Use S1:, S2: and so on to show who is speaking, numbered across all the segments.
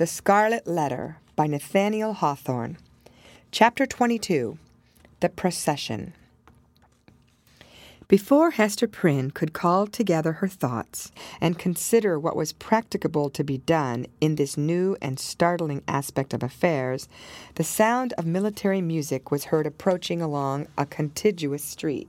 S1: The Scarlet Letter by Nathaniel Hawthorne. Chapter 22. The Procession. Before Hester Prynne could call together her thoughts and consider what was practicable to be done in this new and startling aspect of affairs, the sound of military music was heard approaching along a contiguous street.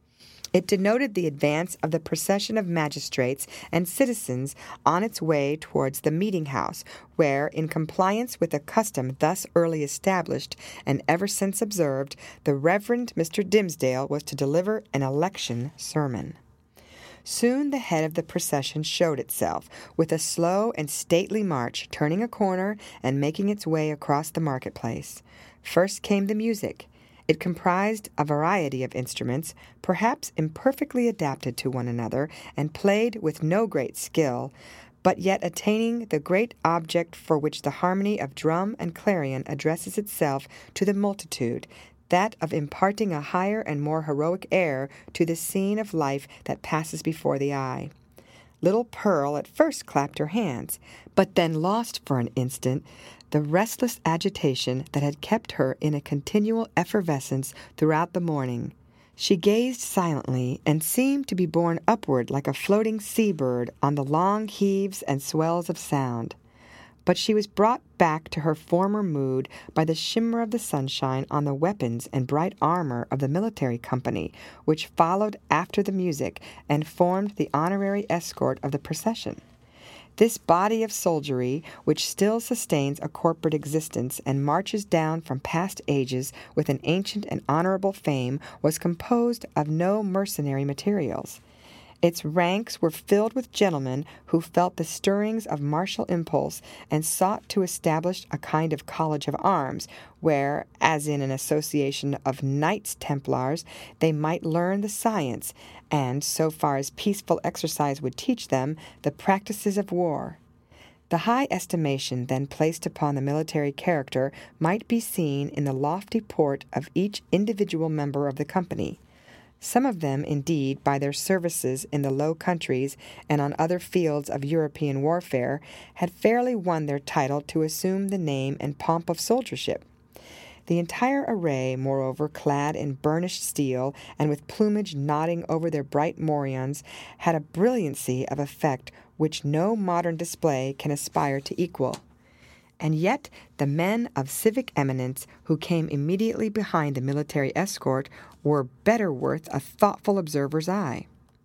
S1: It denoted the advance of the procession of magistrates and citizens on its way towards the meeting-house, where, in compliance with a custom thus early established and ever since observed, the Reverend Mr. Dimmesdale was to deliver an election sermon. Soon the head of the procession showed itself, with a slow and stately march, turning a corner and making its way across the marketplace. First came the music. It comprised a variety of instruments, perhaps imperfectly adapted to one another, and played with no great skill, but yet attaining the great object for which the harmony of drum and clarion addresses itself to the multitude, that of imparting a higher and more heroic air to the scene of life that passes before the eye. Little Pearl at first clapped her hands, but then lost for an instant the restless agitation that had kept her in a continual effervescence throughout the morning. She gazed silently and seemed to be borne upward like a floating sea-bird on the long heaves and swells of sound. But she was brought back to her former mood by the shimmer of the sunshine on the weapons and bright armor of the military company, which followed after the music and formed the honorary escort of the procession. This body of soldiery, which still sustains a corporate existence and marches down from past ages with an ancient and honorable fame, was composed of no mercenary materials. Its ranks were filled with gentlemen who felt the stirrings of martial impulse and sought to establish a kind of college of arms, where, as in an association of Knights Templars, they might learn the science, and, so far as peaceful exercise would teach them, the practices of war. The high estimation then placed upon the military character might be seen in the lofty port of each individual member of the company. Some of them, indeed, by their services in the Low Countries and on other fields of European warfare, had fairly won their title to assume the name and pomp of soldiership. The entire array, moreover, clad in burnished steel, and with plumage nodding over their bright morions, had a brilliancy of effect which no modern display can aspire to equal. And yet the men of civic eminence who came immediately behind the military escort were better worth a thoughtful observer's eye.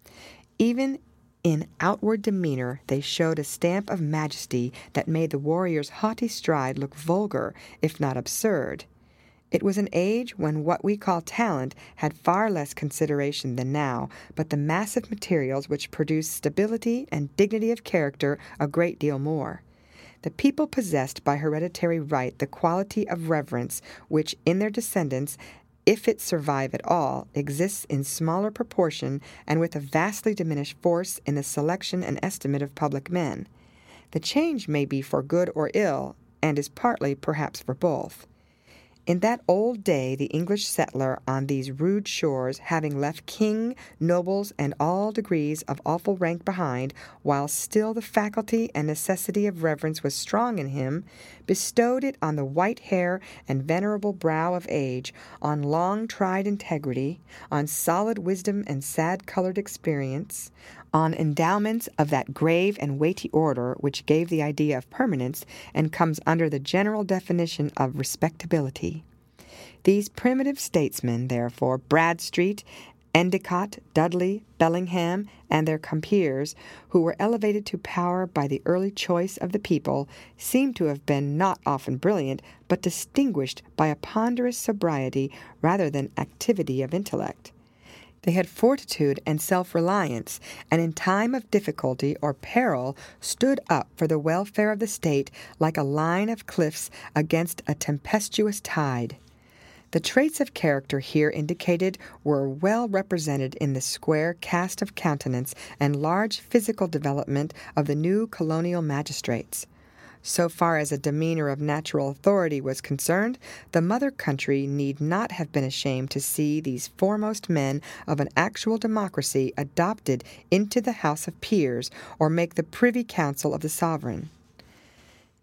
S1: Even in outward demeanor they showed a stamp of majesty that made the warrior's haughty stride look vulgar, if not absurd. It was an age when what we call talent had far less consideration than now, but the massive materials which produce stability and dignity of character a great deal more. The people possessed by hereditary right the quality of reverence which in their descendants, if it survive at all, exists in smaller proportion and with a vastly diminished force in the selection and estimate of public men. The change may be for good or ill, and is partly perhaps for both. In that old day the English settler on these rude shores, having left king, nobles, and all degrees of awful rank behind, while still the faculty and necessity of reverence was strong in him, bestowed it on the white hair and venerable brow of age, on long-tried integrity, on solid wisdom and sad-colored experience, on endowments of that grave and weighty order which gave the idea of permanence and comes under the general definition of respectability. These primitive statesmen, therefore, Bradstreet, Endicott, Dudley, Bellingham, and their compeers, who were elevated to power by the early choice of the people, seem to have been not often brilliant, but distinguished by a ponderous sobriety rather than activity of intellect. They had fortitude and self-reliance, and in time of difficulty or peril stood up for the welfare of the state like a line of cliffs against a tempestuous tide. The traits of character here indicated were well represented in the square cast of countenance and large physical development of the new colonial magistrates. So far as a demeanor of natural authority was concerned, the mother country need not have been ashamed to see these foremost men of an actual democracy adopted into the House of Peers, or make the privy council of the sovereign.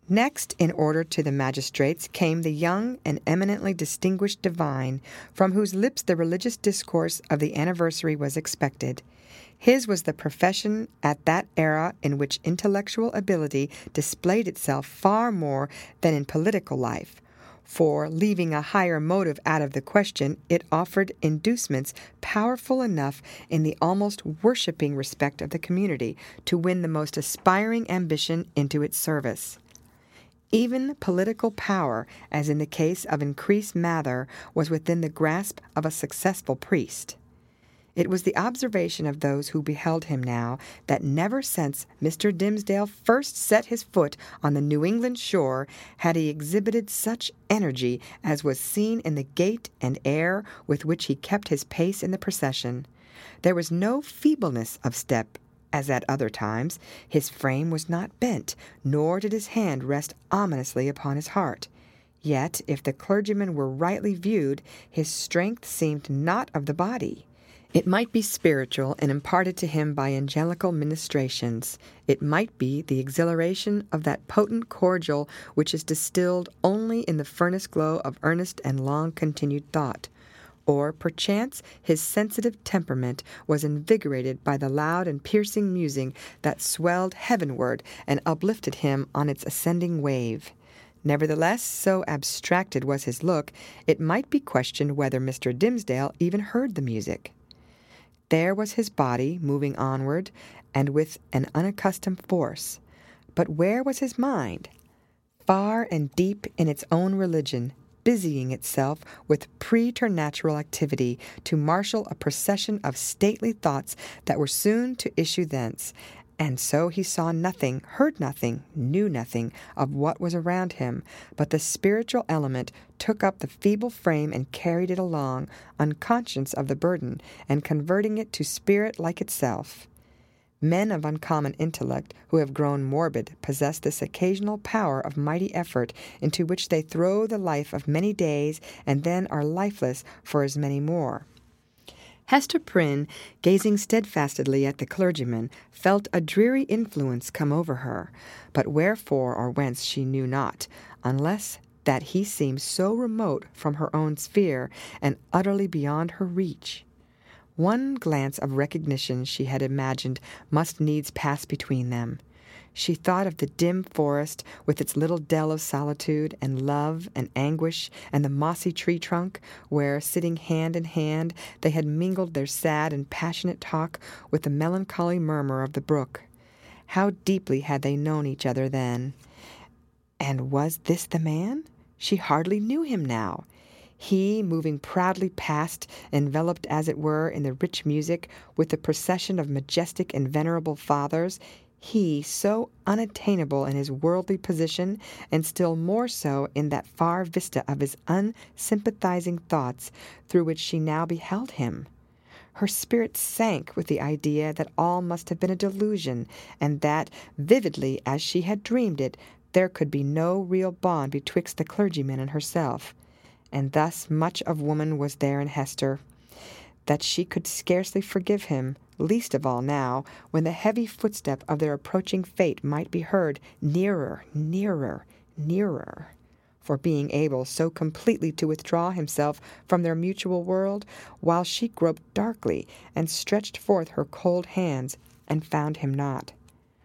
S1: Next in order to the magistrates came the young and eminently distinguished divine, from whose lips the religious discourse of the anniversary was expected. His was the profession at that era in which intellectual ability displayed itself far more than in political life, for, leaving a higher motive out of the question, it offered inducements powerful enough in the almost worshipping respect of the community to win the most aspiring ambition into its service. Even political power, as in the case of Increase Mather, was within the grasp of a successful priest. It was the observation of those who beheld him now that never since Mr. Dimmesdale first set his foot on the New England shore had he exhibited such energy as was seen in the gait and air with which he kept his pace in the procession. There was no feebleness of step, as at other times. His frame was not bent, nor did his hand rest ominously upon his heart. Yet, if the clergyman were rightly viewed, his strength seemed not of the body. It might be spiritual and imparted to him by angelical ministrations. It might be the exhilaration of that potent cordial which is distilled only in the furnace glow of earnest and long-continued thought. Or, perchance, his sensitive temperament was invigorated by the loud and piercing musing that swelled heavenward and uplifted him on its ascending wave. Nevertheless, so abstracted was his look, it might be questioned whether Mr. Dimmesdale even heard the music. There was his body moving onward, and with an unaccustomed force. But where was his mind? Far and deep in its own religion, busying itself with preternatural activity to marshal a procession of stately thoughts that were soon to issue thence. And so he saw nothing, heard nothing, knew nothing of what was around him, but the spiritual element took up the feeble frame and carried it along, unconscious of the burden, and converting it to spirit like itself. Men of uncommon intellect, who have grown morbid, possess this occasional power of mighty effort, into which they throw the life of many days, and then are lifeless for as many more. Hester Prynne, gazing steadfastly at the clergyman, felt a dreary influence come over her, but wherefore or whence she knew not, unless that he seemed so remote from her own sphere and utterly beyond her reach. One glance of recognition she had imagined must needs pass between them. She thought of the dim forest with its little dell of solitude and love and anguish, and the mossy tree trunk, where, sitting hand in hand, they had mingled their sad and passionate talk with the melancholy murmur of the brook. How deeply had they known each other then! And was this the man? She hardly knew him now. He, moving proudly past, enveloped as it were in the rich music, with the procession of majestic and venerable fathers, he, so unattainable in his worldly position, and still more so in that far vista of his unsympathizing thoughts through which she now beheld him. Her spirit sank with the idea that all must have been a delusion, and that, vividly as she had dreamed it, there could be no real bond betwixt the clergyman and herself. And thus much of woman was there in Hester, that she could scarcely forgive him, least of all now, when the heavy footstep of their approaching fate might be heard nearer, nearer, nearer. For being able so completely to withdraw himself from their mutual world, while she groped darkly and stretched forth her cold hands, and found him not.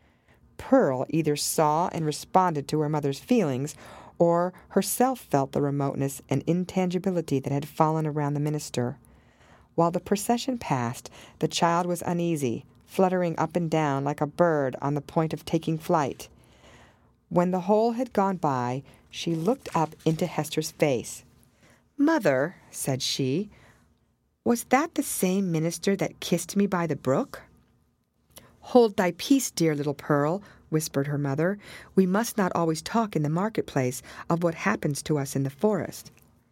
S1: Pearl either saw and responded to her mother's feelings, or herself felt the remoteness and intangibility that had fallen around the minister. While the procession passed, the child was uneasy, fluttering up and down like a bird on the point of taking flight. When the whole had gone by, she looked up into Hester's face. "Mother," said she, "was that the same minister that kissed me by the brook?" "Hold thy peace, dear little Pearl," whispered her mother. "We must not always talk in the marketplace of what happens to us in the forest."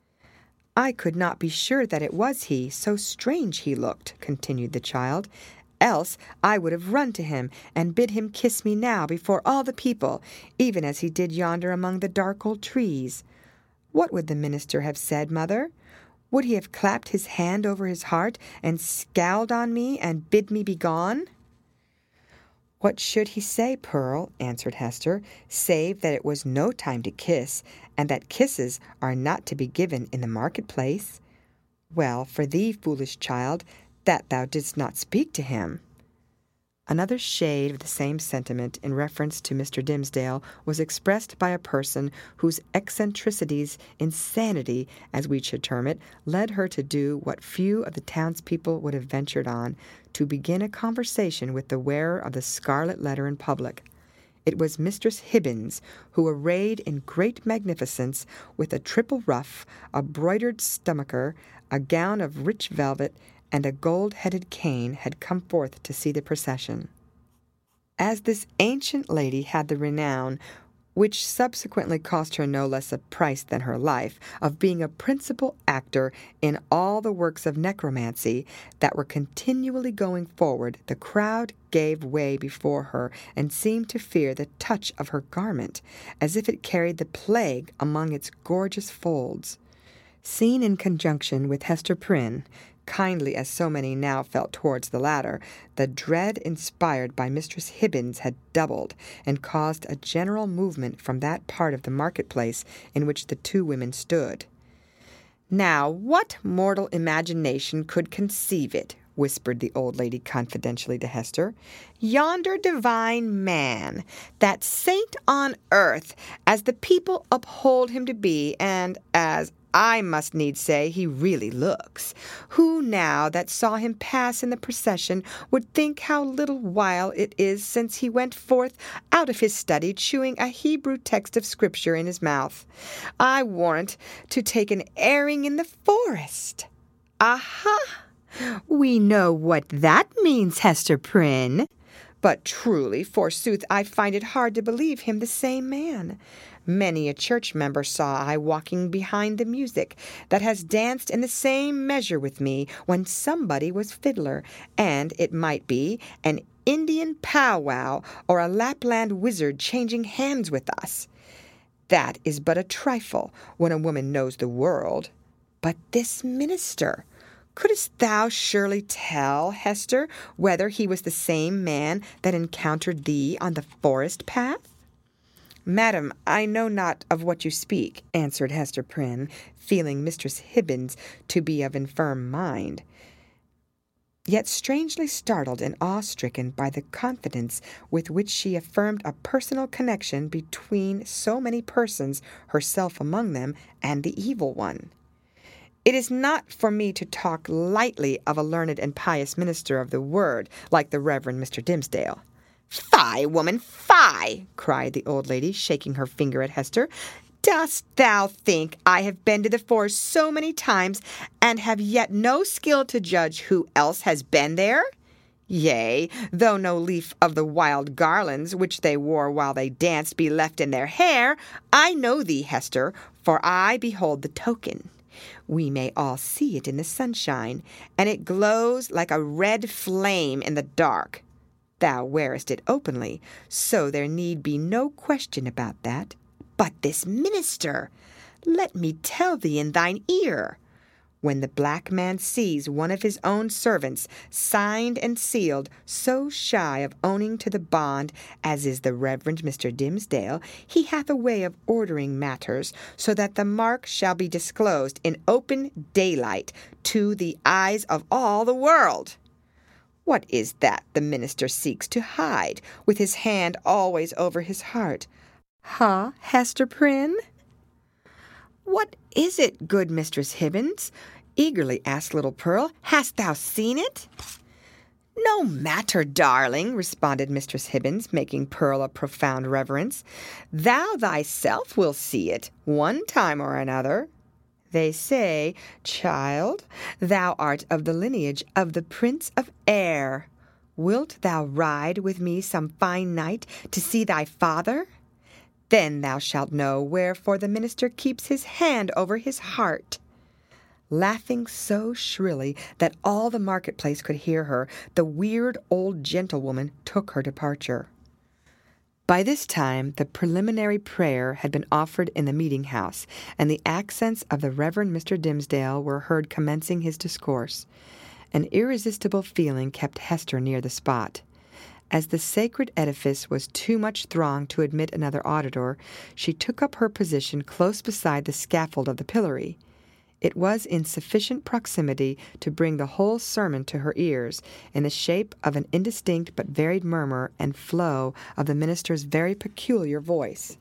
S1: "I could not be sure that it was he, so strange he looked," continued the child. "Else I would have run to him and bid him kiss me now before all the people, even as he did yonder among the dark old trees. What would the minister have said, mother? Would he have clapped his hand over his heart and scowled on me and bid me begone?" "What should he say, Pearl?" answered Hester, "save that it was no time to kiss, and that kisses are not to be given in the marketplace? Well for thee, foolish child, that thou didst not speak to him." Another shade of the same sentiment in reference to Mr. Dimmesdale was expressed by a person whose eccentricities, insanity, as we should term it, led her to do what few of the townspeople would have ventured on, to begin a conversation with the wearer of the scarlet letter in public. It was Mistress Hibbins, who, arrayed in great magnificence, with a triple ruff, a broidered stomacher, a gown of rich velvet, and a gold-headed cane, had come forth to see the procession. As this ancient lady had the renown, which subsequently cost her no less a price than her life, of being a principal actor in all the works of necromancy that were continually going forward, the crowd gave way before her, and seemed to fear the touch of her garment, as if it carried the plague among its gorgeous folds. Seen in conjunction with Hester Prynne, kindly as so many now felt towards the latter, the dread inspired by Mistress Hibbins had doubled, and caused a general movement from that part of the marketplace in which the two women stood. "Now, what mortal imagination could conceive it?" whispered the old lady confidentially to Hester. "Yonder divine man, that saint on earth, as the people uphold him to be, and as I must needs say he really looks. Who now that saw him pass in the procession would think how little while it is since he went forth out of his study chewing a Hebrew text of Scripture in his mouth, I warrant, to take an airing in the forest? Aha! We know what that means, Hester Prynne. But truly, forsooth, I find it hard to believe him the same man. Many a church member saw I walking behind the music, that has danced in the same measure with me when somebody was fiddler, and, it might be, an Indian powwow or a Lapland wizard changing hands with us. That is but a trifle when a woman knows the world. But this minister, couldst thou surely tell, Hester, whether he was the same man that encountered thee on the forest path?" "Madam, I know not of what you speak," answered Hester Prynne, feeling Mistress Hibbins to be of infirm mind, yet strangely startled and awe-stricken by the confidence with which she affirmed a personal connection between so many persons, herself among them, and the evil one. "It is not for me to talk lightly of a learned and pious minister of the word, like the Reverend Mr. Dimmesdale." "Fie, woman, fie!" cried the old lady, shaking her finger at Hester. "Dost thou think I have been to the forest so many times, and have yet no skill to judge who else has been there? Yea, though no leaf of the wild garlands which they wore while they danced be left in their hair, I know thee, Hester, for I behold the token. We may all see it in the sunshine, and it glows like a red flame in the dark. Thou wearest it openly, so there need be no question about that. But this minister, let me tell thee in thine ear, when the black man sees one of his own servants, signed and sealed, so shy of owning to the bond as is the Reverend Mr. Dimmesdale, he hath a way of ordering matters so that the mark shall be disclosed in open daylight to the eyes of all the world. What is that the minister seeks to hide, with his hand always over his heart? Ha, Hester Prynne?" "What is it, good Mistress Hibbins?" eagerly asked little Pearl. "Hast thou seen it?" "No matter, darling," responded Mistress Hibbins, making Pearl a profound reverence. "Thou thyself wilt see it, one time or another. They say, child, thou art of the lineage of the Prince of Air. Wilt thou ride with me some fine night to see thy father? Then thou shalt know wherefore the minister keeps his hand over his heart." Laughing so shrilly that all the marketplace could hear her, the weird old gentlewoman took her departure. By this time the preliminary prayer had been offered in the meeting-house, and the accents of the Reverend Mr. Dimmesdale were heard commencing his discourse. An irresistible feeling kept Hester near the spot. As the sacred edifice was too much thronged to admit another auditor, she took up her position close beside the scaffold of the pillory. It was in sufficient proximity to bring the whole sermon to her ears, in the shape of an indistinct but varied murmur and flow of the minister's very peculiar voice.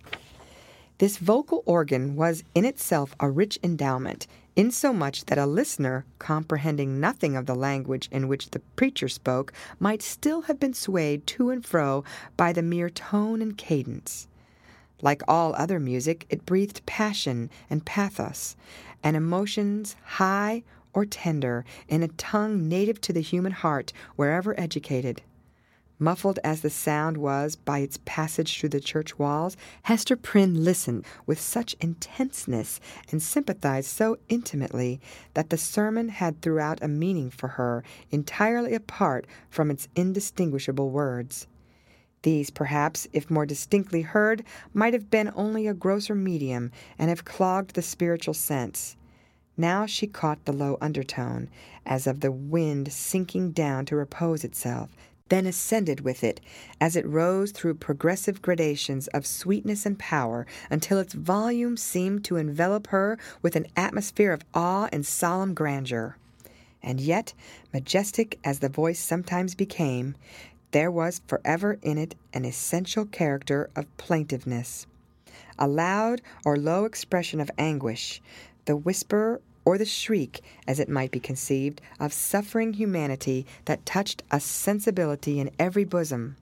S1: This vocal organ was in itself a rich endowment, insomuch that a listener, comprehending nothing of the language in which the preacher spoke, might still have been swayed to and fro by the mere tone and cadence. Like all other music, it breathed passion and pathos, and emotions high or tender, in a tongue native to the human heart wherever educated. Muffled as the sound was by its passage through the church walls, Hester Prynne listened with such intenseness and sympathized so intimately that the sermon had throughout a meaning for her entirely apart from its indistinguishable words. These, perhaps, if more distinctly heard, might have been only a grosser medium and have clogged the spiritual sense. Now she caught the low undertone, as of the wind sinking down to repose itself, then ascended with it as it rose through progressive gradations of sweetness and power until its volume seemed to envelop her with an atmosphere of awe and solemn grandeur. And yet, majestic as the voice sometimes became, there was forever in it an essential character of plaintiveness, a loud or low expression of anguish, the whisper or the shriek, as it might be conceived, of suffering humanity that touched a sensibility in every bosom.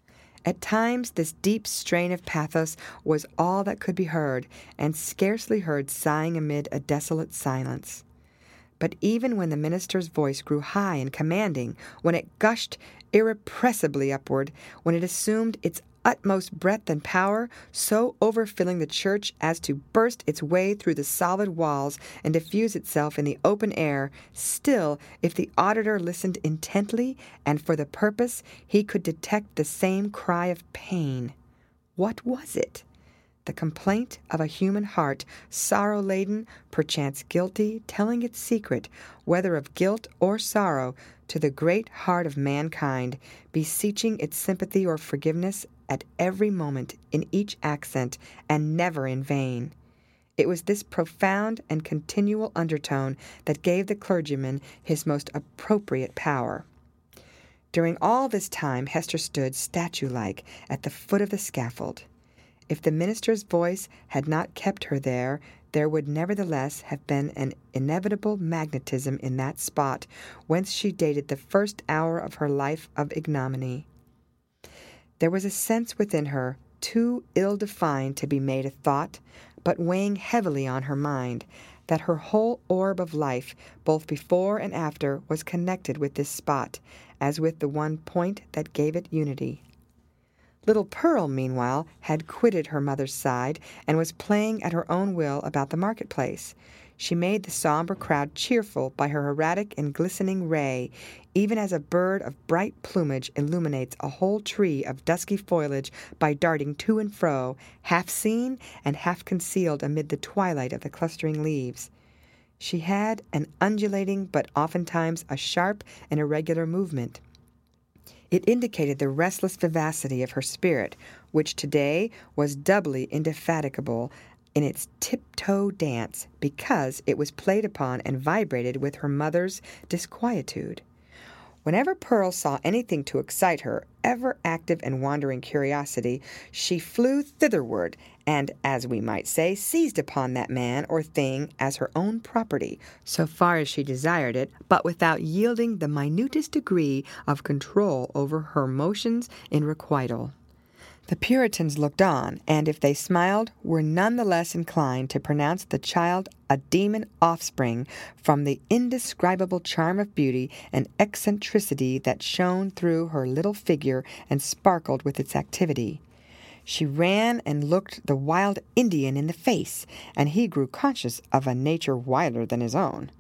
S1: At times this deep strain of pathos was all that could be heard, and scarcely heard sighing amid a desolate silence. But even when the minister's voice grew high and commanding, when it gushed irrepressibly upward, when it assumed its utmost breadth and power, so overfilling the church as to burst its way through the solid walls and diffuse itself in the open air, still, if the auditor listened intently and for the purpose, he could detect the same cry of pain. What was it? The complaint of a human heart, sorrow-laden, perchance guilty, telling its secret, whether of guilt or sorrow, to the great heart of mankind, beseeching its sympathy or forgiveness at every moment, in each accent, and never in vain. It was this profound and continual undertone that gave the clergyman his most appropriate power. During all this time Hester stood statue-like at the foot of the scaffold. If the minister's voice had not kept her there, there would nevertheless have been an inevitable magnetism in that spot whence she dated the first hour of her life of ignominy. There was a sense within her, too ill-defined to be made a thought, but weighing heavily on her mind, that her whole orb of life, both before and after, was connected with this spot, as with the one point that gave it unity. Little Pearl, meanwhile, had quitted her mother's side, and was playing at her own will about the marketplace. She made the sombre crowd cheerful by her erratic and glistening ray, even as a bird of bright plumage illuminates a whole tree of dusky foliage by darting to and fro, half seen and half concealed amid the twilight of the clustering leaves. She had an undulating but oftentimes a sharp and irregular movement. It indicated the restless vivacity of her spirit, which today was doubly indefatigable in its tiptoe dance, because it was played upon and vibrated with her mother's disquietude. Whenever Pearl saw anything to excite her ever active and wandering curiosity, she flew thitherward, and, as we might say, seized upon that man or thing as her own property, so far as she desired it, but without yielding the minutest degree of control over her motions in requital. The Puritans looked on, and if they smiled, were none the less inclined to pronounce the child a demon offspring from the indescribable charm of beauty and eccentricity that shone through her little figure and sparkled with its activity. She ran and looked the wild Indian in the face, and he grew conscious of a nature wilder than his own.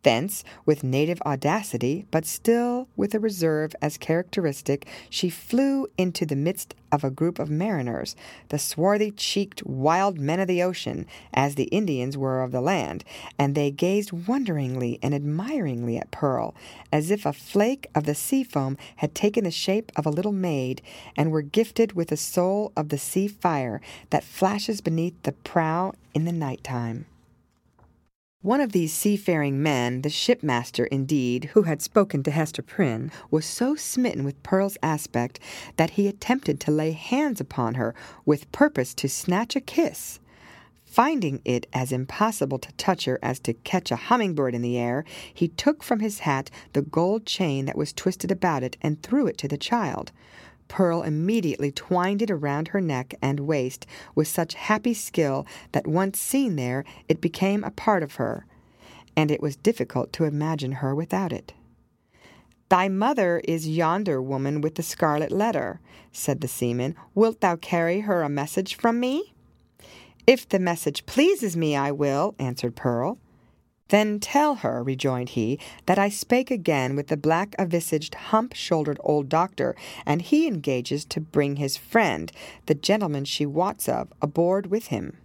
S1: Thence, with native audacity, but still with a reserve as characteristic, she flew into the midst of a group of mariners, the swarthy-cheeked wild men of the ocean, as the Indians were of the land, and they gazed wonderingly and admiringly at Pearl, as if a flake of the sea foam had taken the shape of a little maid, and were gifted with the soul of the sea fire that flashes beneath the prow in the night-time. One of these seafaring men, the shipmaster indeed, who had spoken to Hester Prynne, was so smitten with Pearl's aspect that he attempted to lay hands upon her with purpose to snatch a kiss. Finding it as impossible to touch her as to catch a humming-bird in the air, he took from his hat the gold chain that was twisted about it and threw it to the child. Pearl immediately twined it around her neck and waist with such happy skill that once seen there, it became a part of her, and it was difficult to imagine her without it. "Thy mother is yonder woman with the scarlet letter," said the seaman. "Wilt thou carry her a message from me?" "If the message pleases me, I will," answered Pearl. "Then tell her," rejoined he, "that I spake again with the black-a-visaged, hump-shouldered old doctor, and he engages to bring his friend, the gentleman she wots of, aboard with him.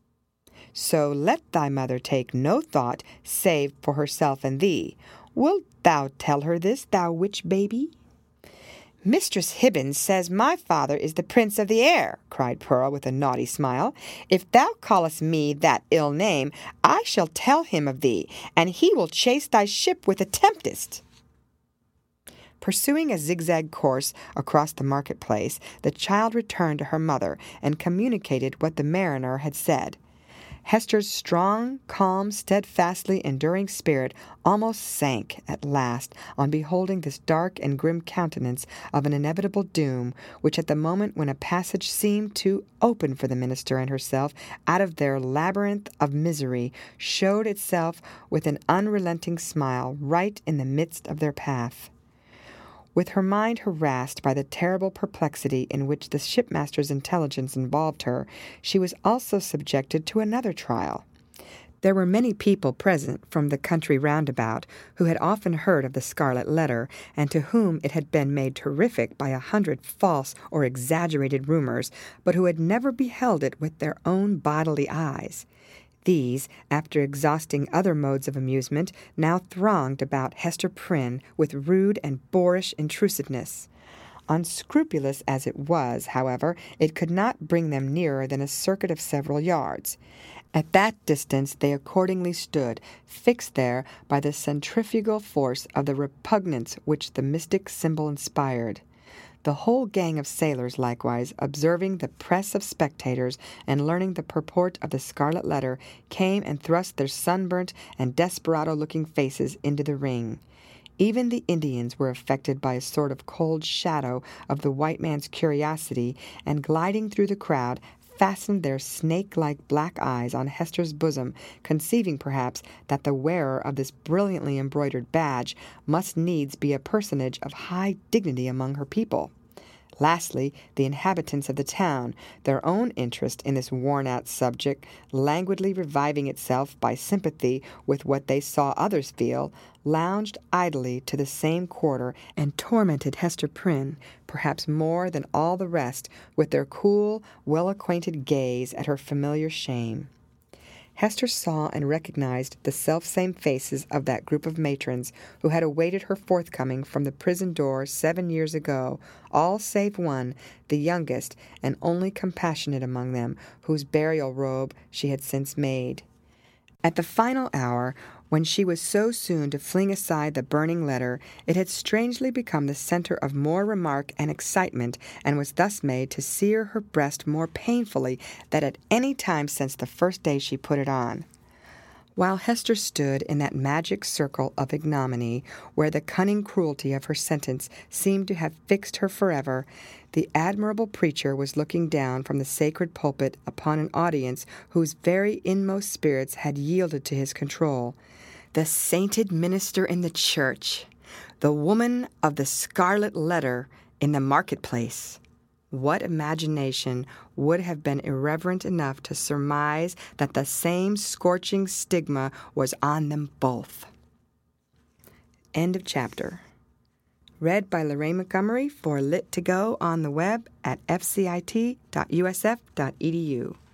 S1: So let thy mother take no thought, save for herself and thee. Wilt thou tell her this, thou witch baby?" "Mistress Hibbins says my father is the Prince of the Air," cried Pearl with a naughty smile. "If thou callest me that ill name, I shall tell him of thee, and he will chase thy ship with a tempest." Pursuing a zigzag course across the market-place, the child returned to her mother and communicated what the mariner had said. Hester's strong, calm, steadfastly enduring spirit almost sank at last on beholding this dark and grim countenance of an inevitable doom, which at the moment when a passage seemed to open for the minister and herself out of their labyrinth of misery, showed itself with an unrelenting smile right in the midst of their path. With her mind harassed by the terrible perplexity in which the shipmaster's intelligence involved her, she was also subjected to another trial. There were many people present from the country round about who had often heard of the Scarlet Letter, and to whom it had been made terrific by 100 false or exaggerated rumors, but who had never beheld it with their own bodily eyes. These, after exhausting other modes of amusement, now thronged about Hester Prynne with rude and boorish intrusiveness. Unscrupulous as it was, however, it could not bring them nearer than a circuit of several yards. At that distance they accordingly stood, fixed there by the centrifugal force of the repugnance which the mystic symbol inspired. The whole gang of sailors, likewise, observing the press of spectators and learning the purport of the Scarlet Letter, came and thrust their sunburnt and desperado-looking faces into the ring. Even the Indians were affected by a sort of cold shadow of the white man's curiosity, and gliding through the crowd, fastened their snake-like black eyes on Hester's bosom, conceiving perhaps that the wearer of this brilliantly embroidered badge must needs be a personage of high dignity among her people. Lastly, the inhabitants of the town, their own interest in this worn-out subject languidly reviving itself by sympathy with what they saw others feel, lounged idly to the same quarter and tormented Hester Prynne, perhaps more than all the rest, with their cool, well-acquainted gaze at her familiar shame. Hester saw and recognized the selfsame faces of that group of matrons who had awaited her forthcoming from the prison door 7 years ago, all save one, the youngest and only compassionate among them, whose burial robe she had since made. At the final hour, when she was so soon to fling aside the burning letter, it had strangely become the center of more remark and excitement, and was thus made to sear her breast more painfully than at any time since the first day she put it on. While Hester stood in that magic circle of ignominy, where the cunning cruelty of her sentence seemed to have fixed her forever, the admirable preacher was looking down from the sacred pulpit upon an audience whose very inmost spirits had yielded to his control. The sainted minister in the church, the woman of the Scarlet Letter in the marketplace. What imagination would have been irreverent enough to surmise that the same scorching stigma was on them both? End of chapter. Read by Lorraine Montgomery for Lit2Go on the web at fcit.usf.edu.